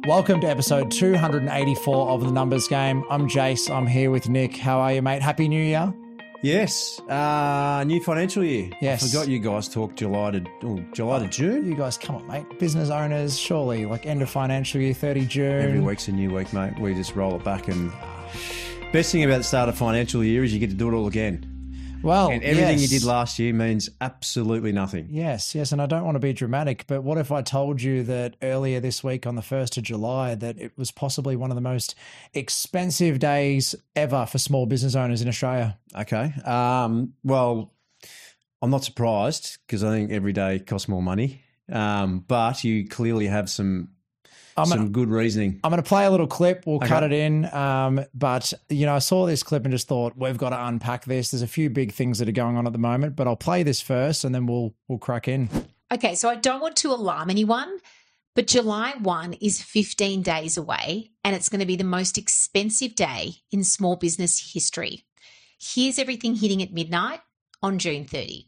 Welcome to episode 284 of The Numbers Game. I'm Jace. I'm here with Nick. How are you, mate? Happy New Year. Yes, new financial year. Yes. I forgot you guys talk July to June. You guys, come on, mate. Business owners, surely, like end of financial year, 30 June. Every week's a new week, mate. We just roll it back, and best thing about the start of financial year is you get to do it all again. Well, And everything yes. you did last year means absolutely nothing. Yes, and I don't want to be dramatic, but what if I told you that earlier this week on the 1st of July that it was possibly one of the most expensive days ever for small business owners in Australia? Okay. Well, I'm not surprised because I think every day costs more money. But you clearly have some good reasoning. I'm going to play a little clip. We'll cut it in. But, I saw this clip and just thought, we've got to unpack this. There's a few big things that are going on at the moment, but I'll play this first and then we'll crack in. Okay, so I don't want to alarm anyone, but July 1 is 15 days away and it's going to be the most expensive day in small business history. Here's everything hitting at midnight on June 30.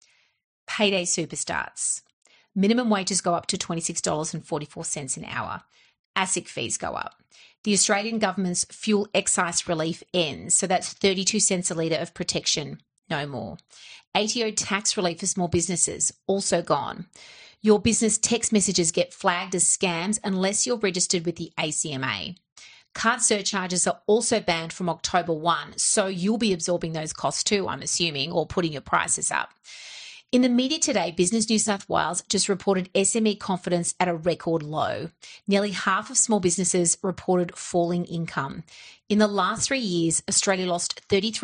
Payday super starts. Minimum wages go up to $26.44 an hour. ASIC fees go up. The Australian government's fuel excise relief ends, so that's 32 cents a litre of protection, no more. ATO tax relief for small businesses, also gone. Your business text messages get flagged as scams unless you're registered with the ACMA. Card surcharges are also banned from October 1, so you'll be absorbing those costs too, I'm assuming, or putting your prices up. In the media today, Business New South Wales just reported SME confidence at a record low. Nearly half of small businesses reported falling income. In the last 3 years, Australia lost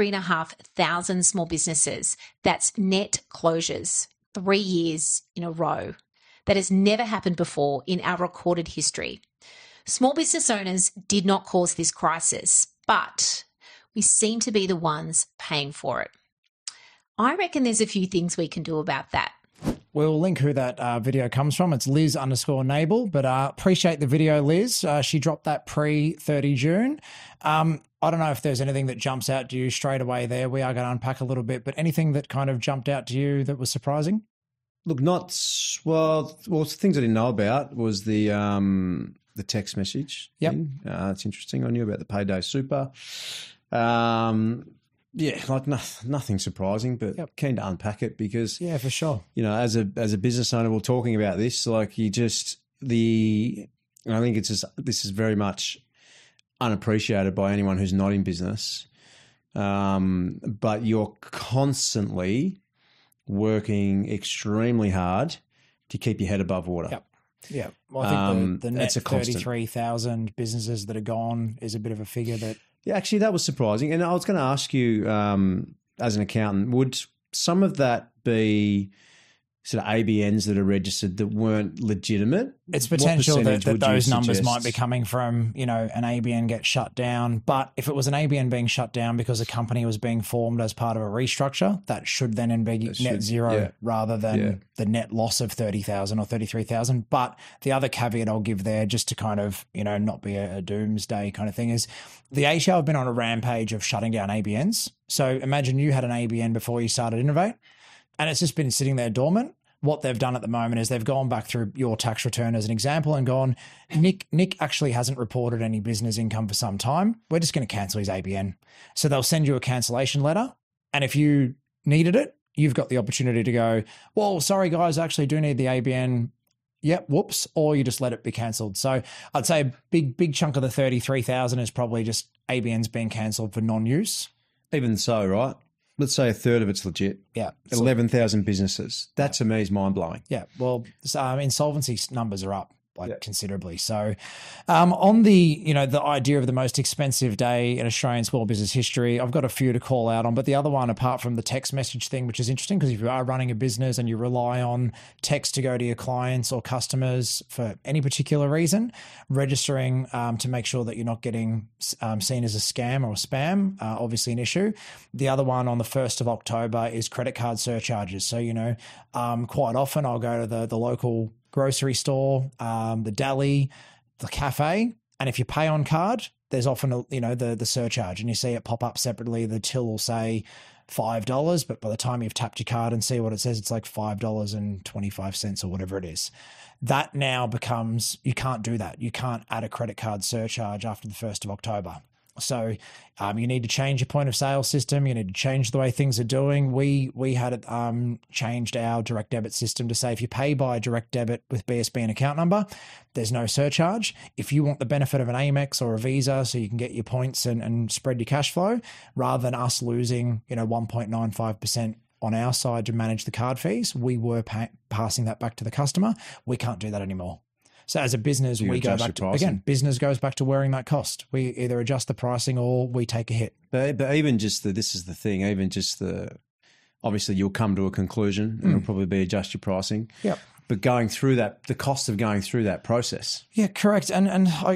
33,500 small businesses. That's net closures, 3 years in a row. That has never happened before in our recorded history. Small business owners did not cause this crisis, but we seem to be the ones paying for it. I reckon there's a few things we can do about that. We'll link who that video comes from. It's Liz_Nable, but appreciate the video, Liz. She dropped that pre-30 June. I don't know if there's anything that jumps out to you straight away there. We are going to unpack a little bit, but anything that kind of jumped out to you that was surprising? Look, things I didn't know about was the text message. Yep. It's interesting. I knew about the payday super. Yeah, like nothing surprising, but keen to unpack it because yeah, for sure. As a business owner, we're talking about this. Like I think this is very much unappreciated by anyone who's not in business. But you're constantly working extremely hard to keep your head above water. Yep. Yeah. Well, I think the net it's a constant. 33,000 businesses that are gone is a bit of a figure that. Yeah, actually, that was surprising. And I was going to ask you, as an accountant, would some of that be sort of ABNs that are registered that weren't legitimate? It's potential that those numbers suggest? might be coming from, an ABN gets shut down. But if it was an ABN being shut down because a company was being formed as part of a restructure, that should then be net zero rather than the net loss of 30,000 or 33,000. But the other caveat I'll give there, just to kind of, not be a doomsday kind of thing, is the ATO have been on a rampage of shutting down ABNs. So imagine you had an ABN before you started Innovate and it's just been sitting there dormant. What they've done at the moment is they've gone back through your tax return as an example and gone, Nick actually hasn't reported any business income for some time. We're just going to cancel his ABN. So they'll send you a cancellation letter. And if you needed it, you've got the opportunity to go, well, sorry, guys, I actually do need the ABN. Yep, whoops. Or you just let it be cancelled. So I'd say a big chunk of the 33,000 is probably just ABNs being cancelled for non-use. Even so, right? Let's say a third of it's legit. Yeah. 11,000 businesses. That to me is mind-blowing. Yeah. Well, insolvency numbers are up considerably. So on the, the idea of the most expensive day in Australian small business history, I've got a few to call out on, but the other one, apart from the text message thing, which is interesting because if you are running a business and you rely on text to go to your clients or customers for any particular reason, registering to make sure that you're not getting seen as a scam or a spam, obviously an issue. The other one on the 1st of October is credit card surcharges. So, quite often I'll go to the local grocery store, the deli, the cafe, and if you pay on card, there's often the surcharge, and you see it pop up separately. The till will say $5, but by the time you've tapped your card and see what it says, it's like $5.25 or whatever it is. That now becomes, you can't do that. You can't add a credit card surcharge after the 1st of October. So you need to change your point of sale system. You need to change the way things are doing. We had it changed our direct debit system to say if you pay by direct debit with BSB and account number, there's no surcharge. If you want the benefit of an Amex or a Visa so you can get your points and spread your cash flow, rather than us losing 1.95% on our side to manage the card fees, we were passing that back to the customer. We can't do that anymore. So as a business, we go back to, again, business goes back to wearing that cost. We either adjust the pricing or we take a hit. But even just this is the thing, even just obviously you'll come to a conclusion and it'll probably be adjust your pricing. Yep. But going through that, the cost of going through that process. Yeah, correct. And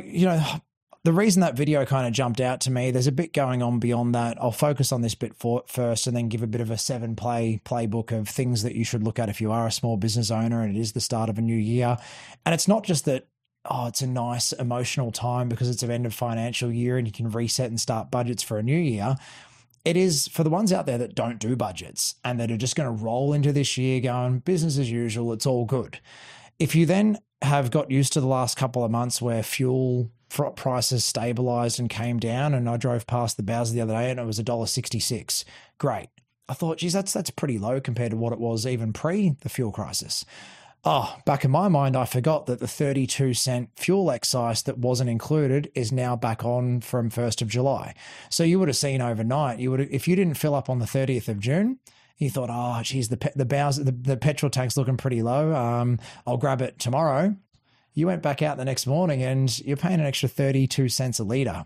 I, the reason that video kind of jumped out to me, there's a bit going on beyond that. I'll focus on this bit first and then give a bit of a 7-play playbook of things that you should look at if you are a small business owner and it is the start of a new year. And it's not just that, it's a nice emotional time because it's an end of financial year and you can reset and start budgets for a new year. It is for the ones out there that don't do budgets and that are just going to roll into this year going business as usual, it's all good. If you then have got used to the last couple of months where fuel prices stabilized and came down, and I drove past the Bowser the other day and it was $1.66. Great. I thought, geez, that's pretty low compared to what it was even pre the fuel crisis. Back in my mind, I forgot that the 32-cent fuel excise that wasn't included is now back on from 1st of July. So you would have seen overnight, if you didn't fill up on the 30th of June, you thought, geez, the petrol tank's looking pretty low. I'll grab it tomorrow. You went back out the next morning and you're paying an extra 32 cents a litre.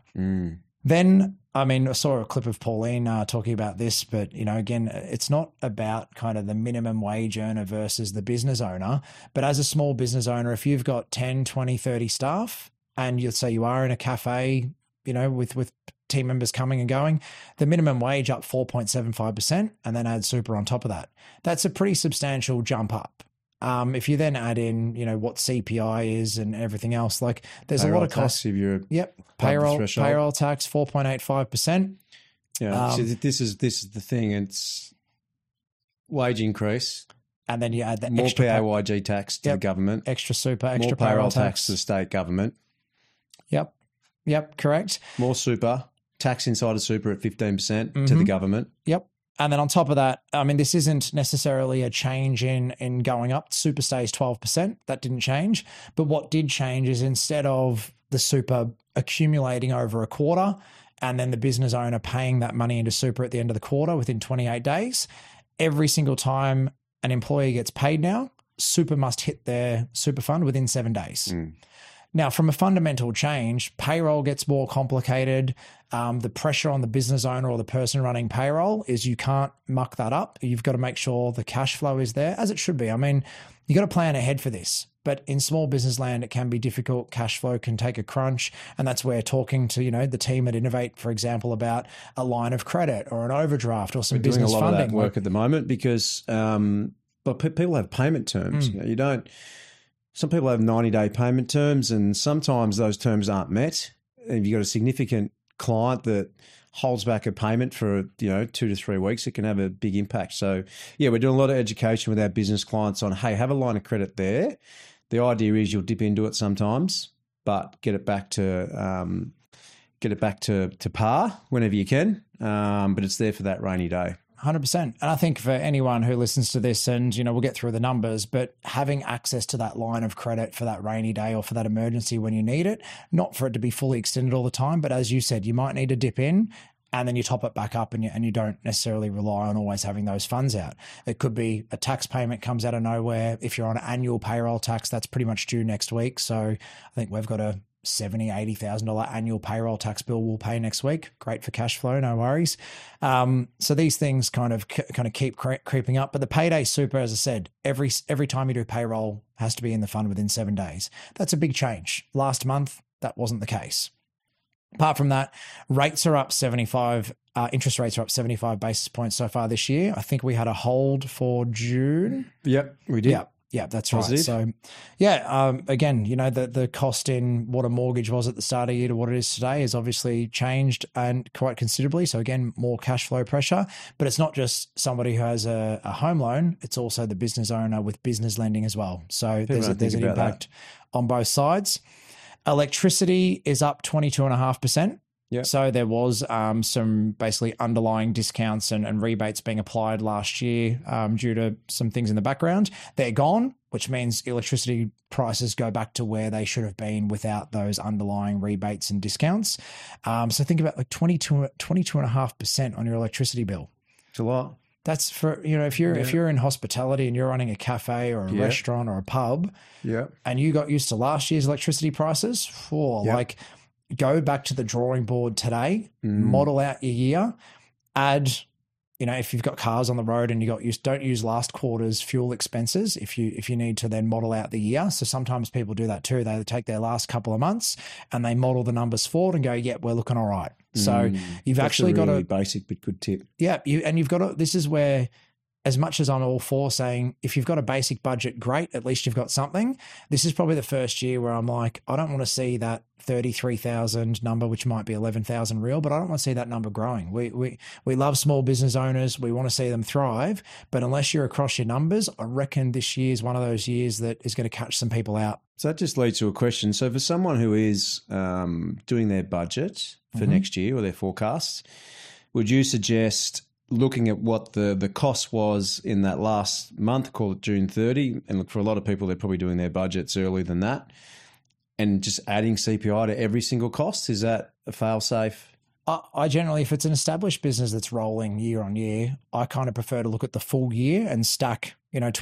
Then, I saw a clip of Pauline talking about this, but, again, it's not about kind of the minimum wage earner versus the business owner. But as a small business owner, if you've got 10, 20, 30 staff and you'd say you are in a cafe, with team members coming and going, the minimum wage up 4.75% and then add super on top of that. That's a pretty substantial jump up. If you then add in, what CPI is and everything else, like there's payroll a lot of costs. If you're payroll tax 4.85%. Yeah, so this is the thing. It's wage increase, and then you add that more extra PAYG tax to the government, extra super, extra more payroll tax to the state government. Yep, correct. More super tax inside of super at 15% to the government. Yep. And then on top of that, this isn't necessarily a change in going up. Super stays 12%. That didn't change. But what did change is instead of the super accumulating over a quarter and then the business owner paying that money into super at the end of the quarter within 28 days, every single time an employee gets paid now, super must hit their super fund within 7 days. Now, from a fundamental change, payroll gets more complicated. The pressure on the business owner or the person running payroll is you can't muck that up. You've got to make sure the cash flow is there, as it should be. You got to plan ahead for this. But in small business land, it can be difficult. Cash flow can take a crunch. And that's where talking to, the team at Innovate, for example, about a line of credit or an overdraft or some business funding. We're doing a lot of that work at the moment because but people have payment terms. Some people have 90-day payment terms and sometimes those terms aren't met. If you've got a significant client that holds back a payment for, 2 to 3 weeks, it can have a big impact. So, we're doing a lot of education with our business clients on, hey, have a line of credit there. The idea is you'll dip into it sometimes, but get it back to par whenever you can. But it's there for that rainy day. 100%. And I think for anyone who listens to this and, we'll get through the numbers, but having access to that line of credit for that rainy day or for that emergency when you need it, not for it to be fully extended all the time, but as you said, you might need to dip in and then you top it back up and you don't necessarily rely on always having those funds out. It could be a tax payment comes out of nowhere. If you're on an annual payroll tax, that's pretty much due next week. So I think we've got a $70,000, $80,000 annual payroll tax bill we'll pay next week. Great for cash flow, no worries. So these things kind of keep creeping up. But the payday super, as I said, every time you do payroll has to be in the fund within 7 days. That's a big change. Last month, that wasn't the case. Apart from that, rates are up 75. Interest rates are up 75 basis points so far this year. I think we had a hold for June. Yep, we did. Yep. Yeah, that's Positive. right. So, yeah, again, the cost in what a mortgage was at the start of the year to what it is today has obviously changed and quite considerably. So, again, more cash flow pressure. But it's not just somebody who has a home loan, it's also the business owner with business lending as well. So, there's an impact on both sides. Electricity is up 22.5%. Yeah. So there was some basically underlying discounts and rebates being applied last year due to some things in the background. They're gone, which means electricity prices go back to where they should have been without those underlying rebates and discounts. So think about like 22.5% on your electricity bill. It's a lot. That's for, if you're in hospitality and you're running a cafe or a restaurant or a pub, and you got used to last year's electricity prices, go back to the drawing board today, model out your year, add, if you've got cars on the road and don't use last quarter's fuel expenses if you need to then model out the year. So sometimes people do that too. They take their last couple of months and they model the numbers forward and go, yeah, we're looking all right. So you've actually got a basic but good tip. Yeah, you've got to, this is where, as much as I'm all for saying, if you've got a basic budget, great, at least you've got something. This is probably the first year where I'm like, I don't want to see that 33,000 number, which might be 11,000 real, but I don't want to see that number growing. We love small business owners. We want to see them thrive. But unless you're across your numbers, I reckon this year is one of those years that is going to catch some people out. So that just leads to a question. So for someone who is doing their budget for next year or their forecasts, would you suggest looking at what the cost was in that last month, call it June 30, and look, for a lot of people, they're probably doing their budgets earlier than that, and just adding CPI to every single cost? Is that a fail-safe? I generally, if it's an established business that's rolling year on year, I kind of prefer to look at the full year and stack,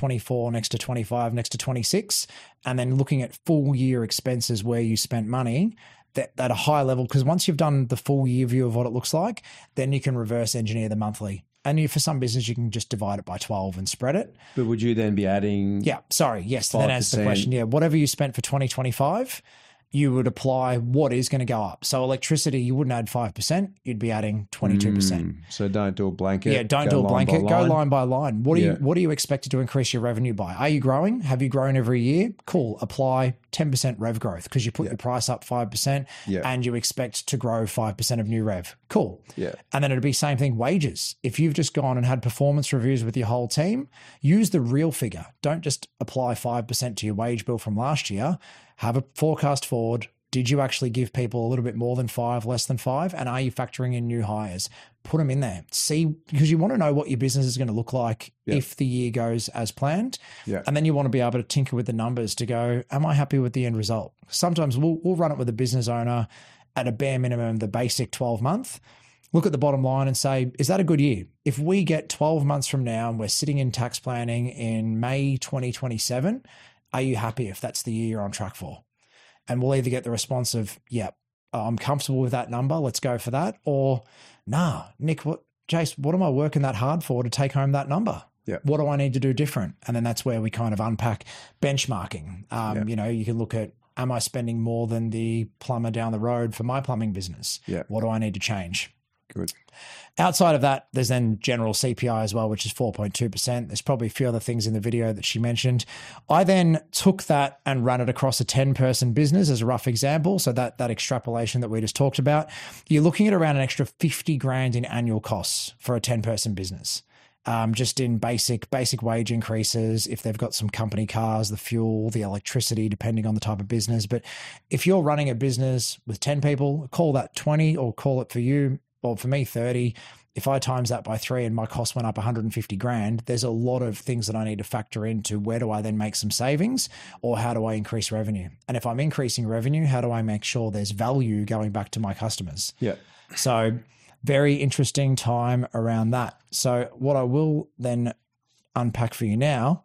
24 next to 25 next to 26, and then looking at full year expenses where you spent money at a high level, because once you've done the full year view of what it looks like, then you can reverse engineer the monthly. And for some business, you can just divide it by 12 and spread it. But would you then be adding? Yeah, sorry. Yes, then answer the question. Yeah, whatever you spent for 2025, you would apply what is going to go up. So electricity, you wouldn't add 5%, you'd be adding 22%. So don't do a blanket. Yeah, don't do a blanket. Go line by line. What do you expect to increase your revenue by? Are you growing? Have you grown every year? Cool. Apply 10% rev growth because you put your price up 5% and you expect to grow 5% of new rev. Cool. Yeah. And then it'd be same thing, wages. If you've just gone and had performance reviews with your whole team, use the real figure. Don't just apply 5% to your wage bill from last year. Have a forecast forward. Did you actually give people a little bit more than 5, less than 5? And are you factoring in new hires? Put them in there. See, because you want to know what your business is going to look like if the year goes as planned. Yeah. And then you want to be able to tinker with the numbers to go, am I happy with the end result? Sometimes we'll run it with a business owner at a bare minimum, the basic 12-month. Look at the bottom line and say, is that a good year? If we get 12 months from now and we're sitting in tax planning in May 2027, are you happy if that's the year you're on track for? And we'll either get the response of, yeah, I'm comfortable with that number, let's go for that. Or, nah, Nick, Jace, what am I working that hard for to take home that number? Yeah. What do I need to do different? And then that's where we kind of unpack benchmarking. You can look at, am I spending more than the plumber down the road for my plumbing business? Yeah. What do I need to change? Good. Outside of that, there's then general CPI as well, which is 4.2%. There's probably a few other things in the video that she mentioned. I then took that and ran it across a 10-person business as a rough example. So that extrapolation that we just talked about, you're looking at around an extra 50 grand in annual costs for a 10-person business. Just in basic wage increases, if they've got some company cars, the fuel, the electricity, depending on the type of business. But if you're running a business with 10 people, call that 20 or call it for you, well, for me, 30. If I times that by 3 and my cost went up 150 grand, there's a lot of things that I need to factor into. Where do I then make some savings, or how do I increase revenue? And if I'm increasing revenue, how do I make sure there's value going back to my customers? Yeah. So very interesting time around that. So what I will then unpack for you now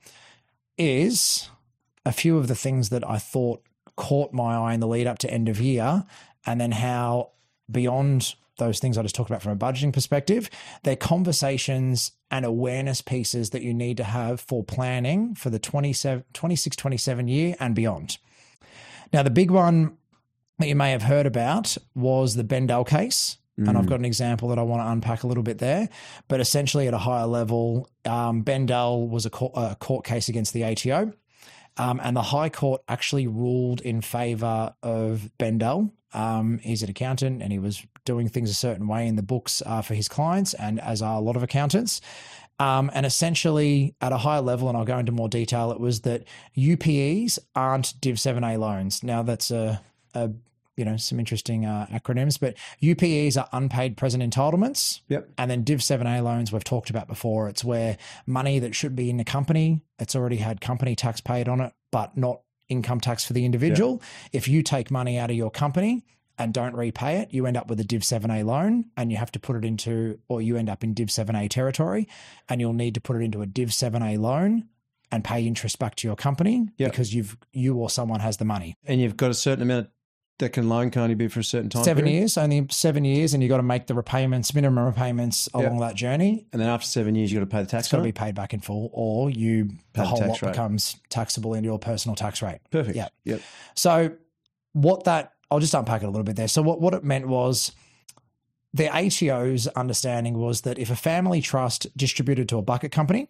is a few of the things that I thought caught my eye in the lead up to end of year, and then how beyond those things I just talked about from a budgeting perspective, they're conversations and awareness pieces that you need to have for planning for the 26-27 year and beyond. Now, the big one that you may have heard about was the Bendel case. And I've got an example that I want to unpack a little bit there. But essentially at a higher level, Bendel was a court case against the ATO. And the High Court actually ruled in favour of Bendel. He's an accountant and he was doing things a certain way in the books for his clients, and as are a lot of accountants. And essentially, at a higher level, and I'll go into more detail, it was that UPEs aren't Div 7A loans. Now, that's some interesting acronyms, but UPEs are unpaid present entitlements. Yep. And then Div 7A loans we've talked about before. It's where money that should be in the company, it's already had company tax paid on it, but not income tax for the individual. Yep. If you take money out of your company and don't repay it, you end up with a Div 7A loan, and you have to put it into, or you end up in Div 7A territory, and you'll need to put it into a Div 7A loan and pay interest back to your company. Yep. Because you or someone has the money. And you've got a certain amount that loan can only be for a certain time 7 period? years, only 7 years, and you've got to make the minimum repayments along that journey. And then after 7 years, you've got to pay the tax. It's got to be paid back in full, or the whole lot becomes taxable into your personal tax rate. Perfect. Yeah. Yep. So I'll just unpack it a little bit there. So what it meant was the ATO's understanding was that if a family trust distributed to a bucket company,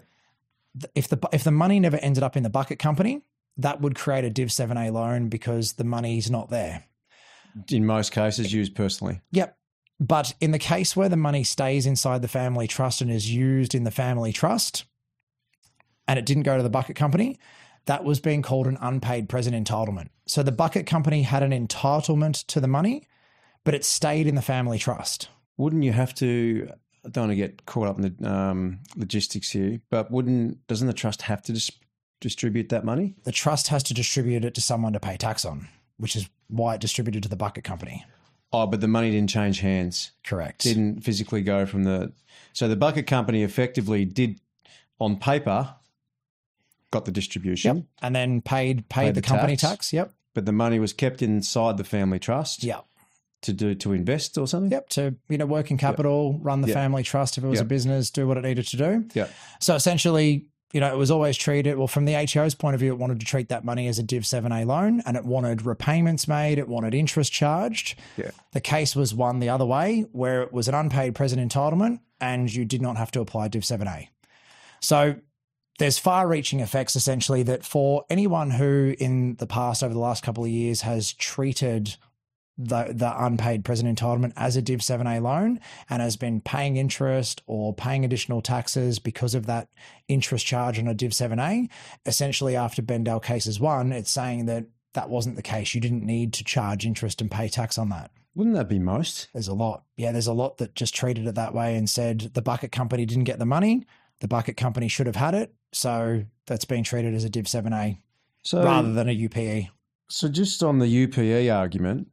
if the money never ended up in the bucket company, that would create a Div 7A loan because the money's not there. In most cases, used personally. Yep. But in the case where the money stays inside the family trust and is used in the family trust, and it didn't go to the bucket company, that was being called an unpaid present entitlement. So the bucket company had an entitlement to the money, but it stayed in the family trust. Wouldn't you have to, I don't want to get caught up in the logistics here, but doesn't the trust have to distribute that money? The trust has to distribute it to someone to pay tax on, which is why it distributed to the bucket company. Oh, but the money didn't change hands. Correct. Didn't physically go from so the bucket company effectively did, on paper, got the distribution. Yep. And then paid the company tax. Yep. But the money was kept inside the family trust. Yep. To invest or something? Yep. To, working capital, run the family trust if it was a business, do what it needed to do. Yeah. So essentially, it was always treated, from the ATO's point of view, it wanted to treat that money as a Div 7A loan, and it wanted repayments made, it wanted interest charged. Yeah. The case was one the other way, where it was an unpaid present entitlement and you did not have to apply Div 7A. So there's far-reaching effects, essentially, that for anyone who in the past, over the last couple of years, has treated the unpaid present entitlement as a Div 7A loan and has been paying interest or paying additional taxes because of that interest charge on a Div 7A, essentially after Bendel cases 1, it's saying that wasn't the case. You didn't need to charge interest and pay tax on that. Wouldn't that be most? There's a lot. Yeah, there's a lot that just treated it that way and said the bucket company didn't get the money. The bucket company should have had it. So that's being treated as a Div 7A rather than a UPE. So just on the UPE argument,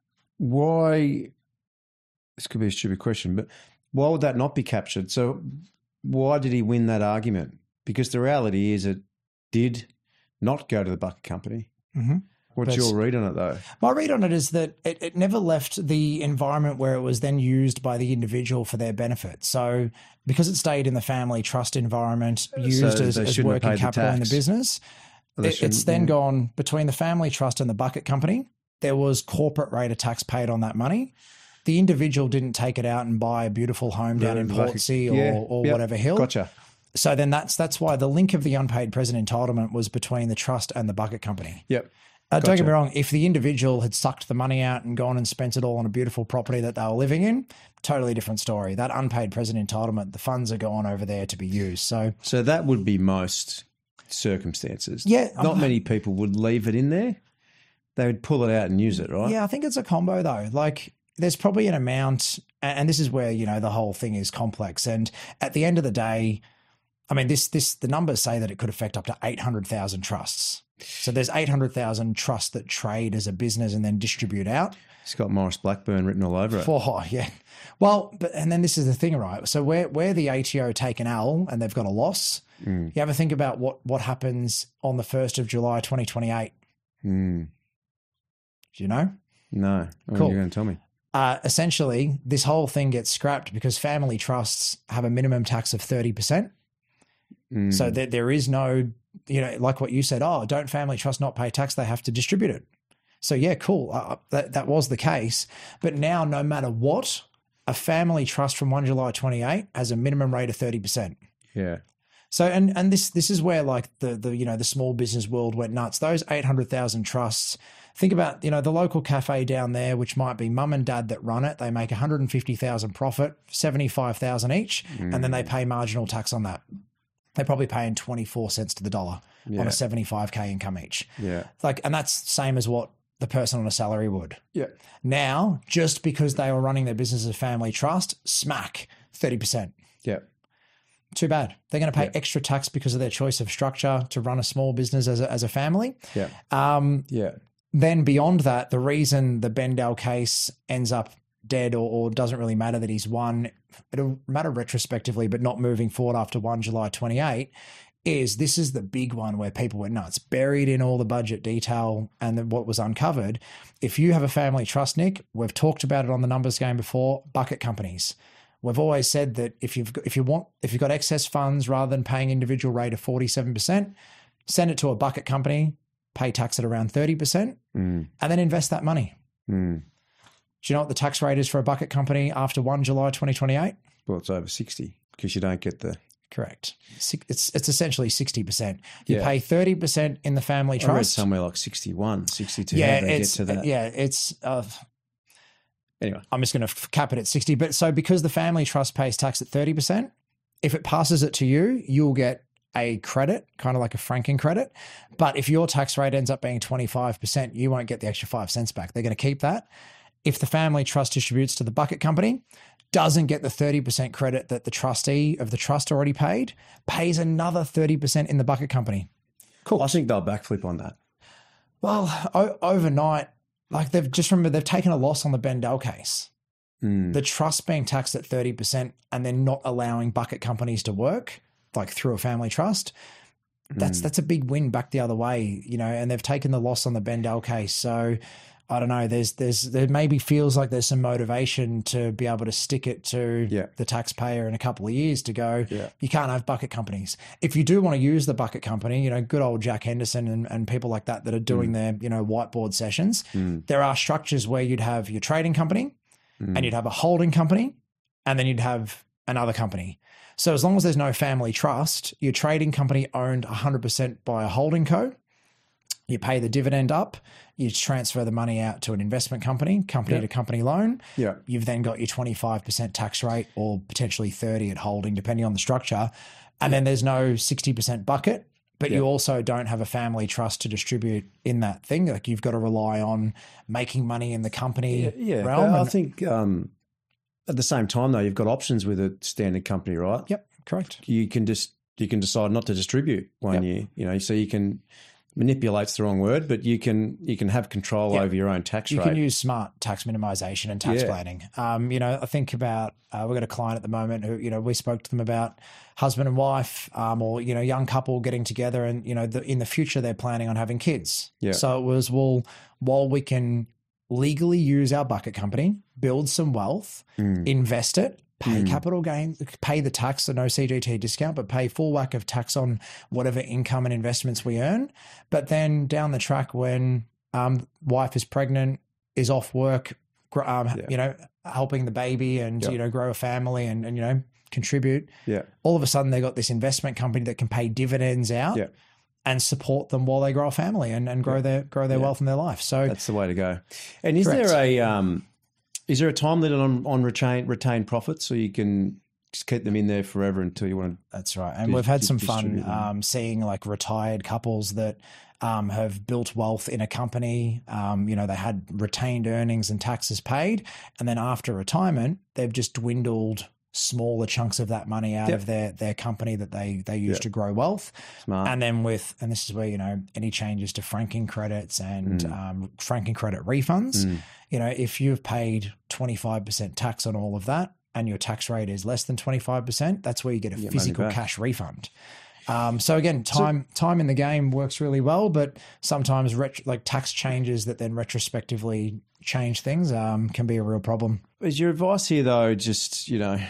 why, this could be a stupid question, but why would that not be captured? So why did he win that argument? Because the reality is it did not go to the bucket company. Mm-hmm. What's your read on it, though? My read on it is that it never left the environment where it was then used by the individual for their benefit. So because it stayed in the family trust environment, used as working capital in the business, it's then gone between the family trust and the bucket company. There was corporate rate of tax paid on that money. The individual didn't take it out and buy a beautiful home down in Portsea or whatever hill. Gotcha. So then that's why the link of the unpaid present entitlement was between the trust and the bucket company. Yep. Don't get me wrong. If the individual had sucked the money out and gone and spent it all on a beautiful property that they were living in, totally different story. That unpaid present entitlement, the funds are gone over there to be used. So that would be most circumstances. Yeah. Not many people would leave it in there. They would pull it out and use it, right? Yeah, I think it's a combo though. Like there's probably an amount, and this is where, the whole thing is complex. And at the end of the day, I mean, the numbers say that it could affect up to 800,000 trusts. So there's 800,000 trusts that trade as a business and then distribute out. It's got Maurice Blackburn written all over it. Yeah. Well, and then this is the thing, right? So where the ATO take an L and they've got a loss, you ever think about what happens on the 1st of July 2028? Do you know? No. Cool. You're going to tell me. Essentially, this whole thing gets scrapped because family trusts have a minimum tax of 30%. So there is no, like what you said, don't family trusts not pay tax? They have to distribute it. So yeah, cool. That was the case. But now no matter what, a family trust from 1 July 28 has a minimum rate of 30%. Yeah. So and this is where like the small business world went nuts. Those 800,000 trusts. Think about, the local cafe down there, which might be mum and dad that run it. They make 150,000 profit, 75,000 each, and then they pay marginal tax on that. They're probably paying 24 cents to the dollar on a 75K income each. Yeah. And that's same as what the person on a salary would. Yeah. Now, just because they were running their business as a family trust, smack, 30%. Yeah. Too bad. They're going to pay extra tax because of their choice of structure to run a small business as a family. Yeah. Then beyond that, the reason the Bendel case ends up dead or doesn't really matter that he's won, it'll matter retrospectively, but not moving forward after 1 July 28, is this is the big one where people went nuts, buried in all the budget detail and what was uncovered. If you have a family trust, Nick, we've talked about it on the numbers game before, bucket companies. We've always said that if you've got excess funds, rather than paying individual rate of 47%, send it to a bucket company, pay tax at around 30%, and then invest that money. Do you know what the tax rate is for a bucket company after 1 July 2028? Well, it's over 60 because you don't get the... Correct. It's essentially 60%. You pay 30% in the family trust. I read somewhere like 61, 62. Yeah, get to that? It's... Anyway, I'm just going to cap it at 60. But so because the family trust pays tax at 30%, if it passes it to you, you'll get a credit, kind of like a franking credit. But if your tax rate ends up being 25%, you won't get the extra 5 cents back. They're going to keep that. If the family trust distributes to the bucket company, doesn't get the 30% credit that the trustee of the trust already paid, pays another 30% in the bucket company. Cool. I think they'll backflip on that. Well, overnight, like they've taken a loss on the Bendel case. The trust being taxed at 30% and then not allowing bucket companies to work, like through a family trust, that's a big win back the other way, and they've taken the loss on the Bendel case. So I don't know, there maybe feels like there's some motivation to be able to stick it to the taxpayer in a couple of years to go, you can't have bucket companies. If you do want to use the bucket company, good old Jack Henderson and people like that are doing their, whiteboard sessions, there are structures where you'd have your trading company and you'd have a holding company and then you'd have another company. So as long as there's no family trust, your trading company owned 100% by a holding co. You pay the dividend up, you transfer the money out to an investment company to company loan. Yeah. You've then got your 25% tax rate or potentially 30 at holding, depending on the structure. And then there's no 60% bucket, but you also don't have a family trust to distribute in that thing. Like you've got to rely on making money in the company realm. I think at the same time though, you've got options with a standard company, right? Yep, correct. You can decide not to distribute 1 year, so you can... Manipulate's the wrong word, but you can have control over your own tax rate. You can use smart tax minimization and tax planning. I think about we've got a client at the moment who we spoke to them about husband and wife or young couple getting together and in the future they're planning on having kids. Yeah. So it was while we can legally use our bucket company, build some wealth, invest it. Pay capital gains, pay the tax, so no CGT discount, but pay full whack of tax on whatever income and investments we earn. But then down the track when wife is pregnant, is off work, helping the baby and, grow a family and contribute. Yeah. All of a sudden they got this investment company that can pay dividends out and support them while they grow a family and grow their wealth in their life. So that's the way to go. And is there a time limit on retained profits so you can just keep them in there forever until you want to? That's right. And we've had some fun seeing like retired couples that have built wealth in a company. They had retained earnings and taxes paid. And then after retirement, they've just dwindled smaller chunks of that money out of their company that they use to grow wealth. Smart. And then and this is where, any changes to franking credits and franking credit refunds, if you've paid 25% tax on all of that and your tax rate is less than 25%, that's where you get a physical cash refund. So again, time in the game works really well, but sometimes tax changes that then retrospectively change things can be a real problem. Is your advice here though, just,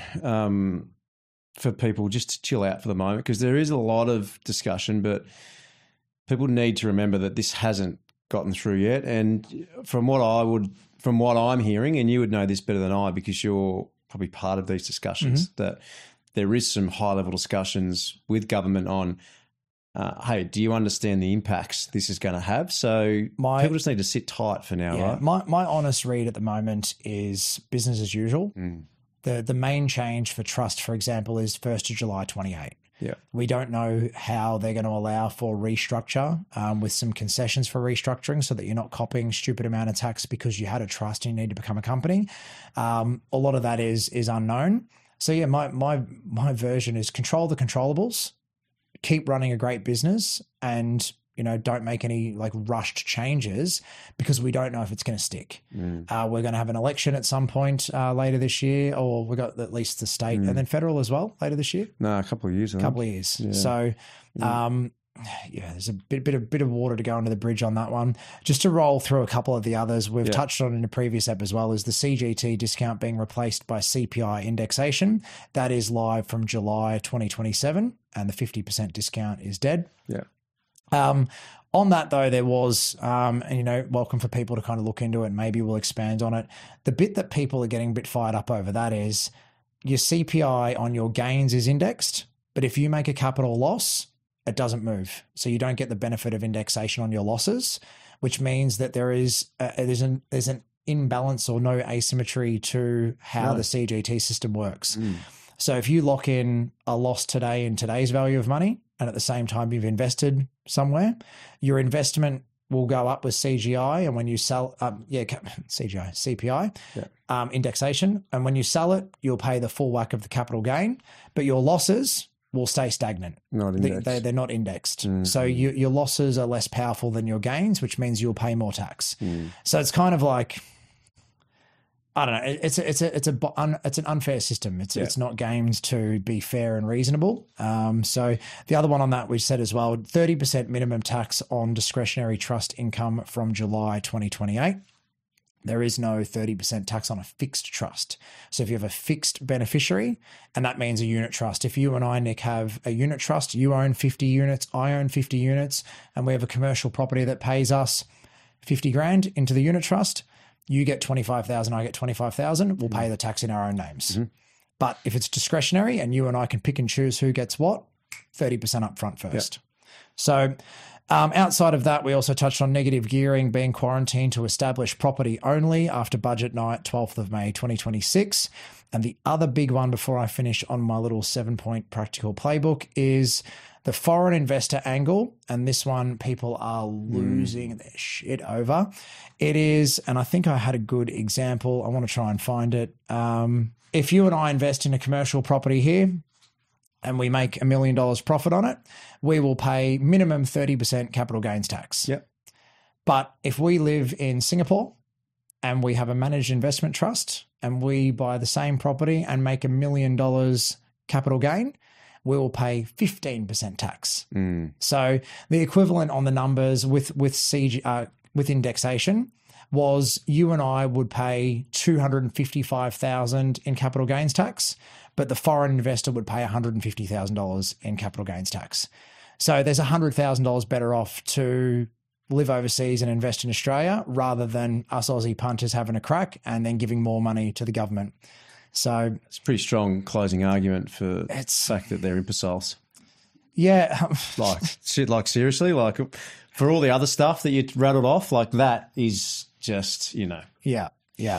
for people just to chill out for the moment? Because there is a lot of discussion, but people need to remember that this hasn't gotten through yet. And from what I'm hearing, and you would know this better than I because you're probably part of these discussions, that there is some high-level discussions with government on, hey, do you understand the impacts this is going to have? So people just need to sit tight for now, right? My honest read at the moment is business as usual. The main change for trust, for example, is 1st of July 28. Yeah. We don't know how they're going to allow for restructure with some concessions for restructuring so that you're not copying stupid amount of tax because you had a trust and you need to become a company. A lot of that is unknown. So yeah, my version is control the controllables, keep running a great business, and don't make any like rushed changes because we don't know if it's going to stick. We're going to have an election at some point later this year, or we got at least the state and then federal as well later this year. No, a couple of years. Yeah. So, there's a bit of water to go under the bridge on that one. Just to roll through a couple of the others we've touched on in a previous ep as well is the CGT discount being replaced by CPI indexation. That is live from July 2027, and the 50% discount is dead. Yeah. On that though, there was, welcome for people to kind of look into it. Maybe we'll expand on it. The bit that people are getting a bit fired up over that is your CPI on your gains is indexed, but if you make a capital loss, it doesn't move. So you don't get the benefit of indexation on your losses, which means that there's an imbalance or no asymmetry to how the CGT system works. So if you lock in a loss today in today's value of money, and at the same time you've invested somewhere, your investment will go up with CGI. And when you sell, CPI, indexation. And when you sell it, you'll pay the full whack of the capital gain, but your losses will stay stagnant. Not indexed. They're not indexed. So your losses are less powerful than your gains, which means you'll pay more tax. So it's kind of like, I don't know. It's an unfair system. It's not gamed to be fair and reasonable. So the other one on that we said as well, 30% minimum tax on discretionary trust income from July 2028. There is no 30% tax on a fixed trust. So if you have a fixed beneficiary, and that means a unit trust. If you and I, Nick, have a unit trust, you own 50 units, I own 50 units, and we have a commercial property that pays us 50 grand into the unit trust, you get 25,000, I get 25,000, we'll pay the tax in our own names. But if it's discretionary and you and I can pick and choose who gets what, 30% upfront first. So outside of that, we also touched on negative gearing being quarantined to establish property only after budget night, 12th of May, 2026. And the other big one before I finish on my little 7-point practical playbook is the foreign investor angle. And this one people are losing their shit over. It is, and I think I had a good example. I want to try and find it. If you and I invest in a commercial property here and we make $1 million profit on it, we will pay minimum 30% capital gains tax. Yep. But if we live in Singapore and we have a managed investment trust and we buy the same property and make $1 million capital gain, we will pay 15% tax. So the equivalent on the numbers with indexation was you and I would pay $255,000 in capital gains tax, but the foreign investor would pay $150,000 in capital gains tax. So there's $100,000 better off to live overseas and invest in Australia rather than us Aussie punters having a crack and then giving more money to the government. So it's a pretty strong closing argument for the fact that they're imbeciles. Yeah. Seriously, for all the other stuff that you rattled off, that is just, Yeah.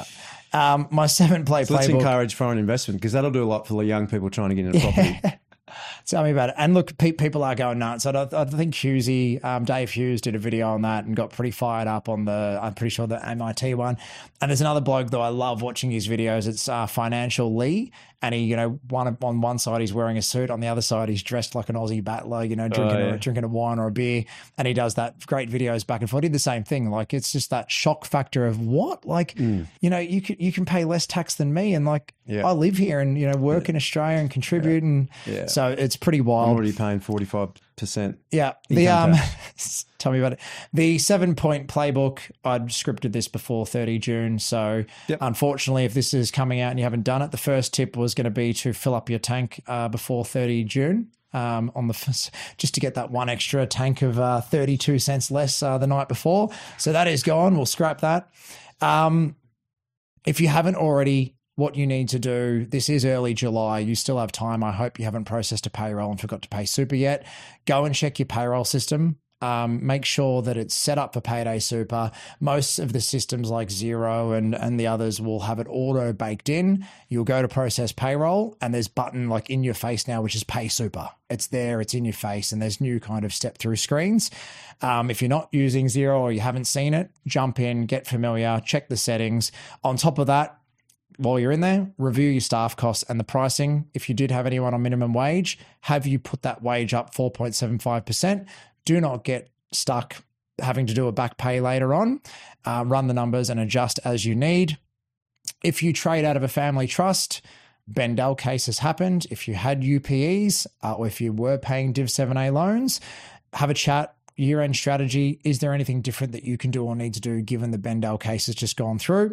My 7-play playbook. Let's encourage foreign investment because that'll do a lot for the young people trying to get into property. Tell me about it. And look, people are going nuts. I think Hughesy, Dave Hughes did a video on that and got pretty fired up on I'm pretty sure the MIT one. And there's another bloke though I love watching his videos. It's Financial Lee. And he, on one side he's wearing a suit, on the other side he's dressed like an Aussie battler, drinking a wine or a beer, and he does that great videos back and forth. He did the same thing. It's just that shock factor of what, you can pay less tax than me, and I live here and work in Australia and contribute, and so it's pretty wild. I'm already paying 45%. Yeah, tell me about it. The 7-point playbook. I'd scripted this before 30 June, so unfortunately, if this is coming out and you haven't done it, the first tip was going to be to fill up your tank before 30 June just to get that one extra tank of 32 cents less the night before. So that is gone. We'll scrap that. If you haven't already what you need to do. This is early July. You still have time. I hope you haven't processed a payroll and forgot to pay super yet. Go and check your payroll system. Make sure that it's set up for Payday Super. Most of the systems like Xero and the others will have it auto baked in. You'll go to process payroll and there's a button like in your face now, which is Pay Super. It's there, it's in your face, and there's new kind of step through screens. If you're not using Xero or you haven't seen it, jump in, get familiar, check the settings. On top of that, while you're in there, review your staff costs and the pricing. If you did have anyone on minimum wage, have you put that wage up 4.75%? Do not get stuck having to do a back pay later on. Run the numbers and adjust as you need. If you trade out of a family trust, Bendel case has happened. If you had UPEs or if you were paying Div 7A loans, have a chat. Year-end strategy. Is there anything different that you can do or need to do given the Bendel case has just gone through?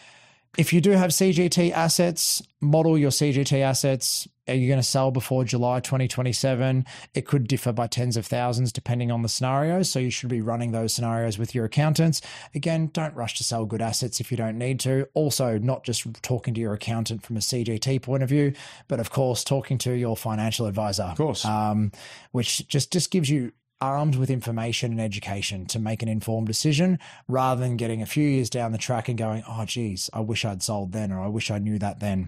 If you do have CGT assets, model your CGT assets. Are you going to sell before July 2027? It could differ by tens of thousands depending on the scenario. So you should be running those scenarios with your accountants. Again, don't rush to sell good assets if you don't need to. Also, not just talking to your accountant from a CGT point of view, but of course, talking to your financial advisor. Of course. Which just gives you armed with information and education to make an informed decision rather than getting a few years down the track and going, oh, geez, I wish I'd sold then, or I wish I knew that then.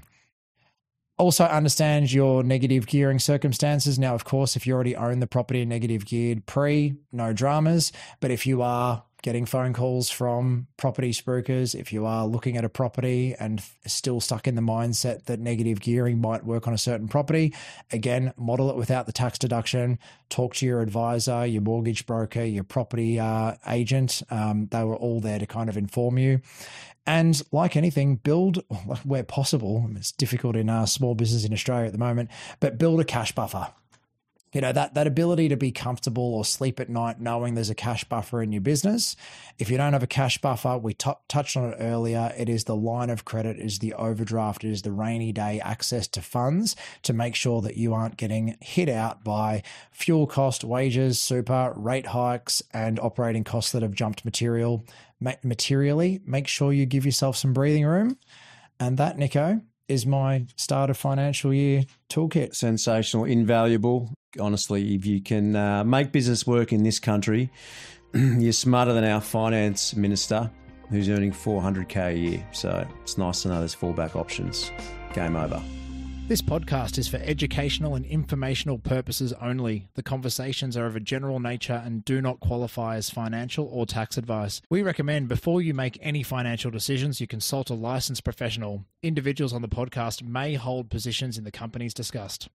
Also understand your negative gearing circumstances. Now, of course, if you already own the property and negative geared no dramas. But if you are getting phone calls from property spruikers, if you are looking at a property and still stuck in the mindset that negative gearing might work on a certain property, again, model it without the tax deduction. Talk to your advisor, your mortgage broker, your property agent. They were all there to kind of inform you. And like anything, build where possible. It's difficult in small business in Australia at the moment, but build a cash buffer. You know, that ability to be comfortable or sleep at night knowing there's a cash buffer in your business. If you don't have a cash buffer, we touched on it earlier. It is the line of credit, it is the overdraft, it is the rainy day access to funds to make sure that you aren't getting hit out by fuel cost, wages, super, rate hikes, and operating costs that have jumped materially. Make sure you give yourself some breathing room. And that, Nico, is my start of financial year toolkit. Sensational, invaluable. Honestly, if you can make business work in this country, you're smarter than our finance minister who's earning $400K a year. So it's nice to know there's fallback options. Game over. This podcast is for educational and informational purposes only. The conversations are of a general nature and do not qualify as financial or tax advice. We recommend before you make any financial decisions, you consult a licensed professional. Individuals on the podcast may hold positions in the companies discussed.